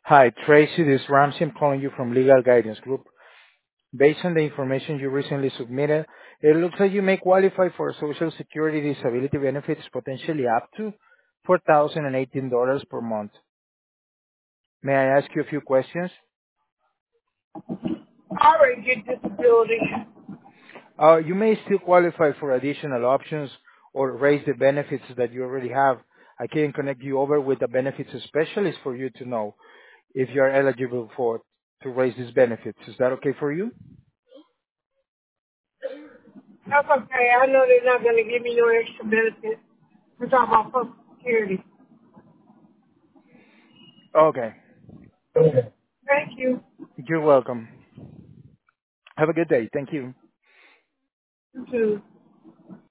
Hi, Tracy. This is Ramsey. I'm calling you from Legal Guidance Group. Based on the information you recently submitted, it looks like you may qualify for Social Security disability benefits potentially up to $4,018 per month. May I ask you a few questions? I already get disability. You may still qualify for additional options or raise the benefits that you already have. I can connect you over with a benefits specialist for you to know if you are eligible to raise these benefits. Is that okay for you? That's okay. I know they're not going to give me no extra benefits. We're talking about Social Security. Okay. Thank you. You're welcome. Have a good day. Thank you. You too.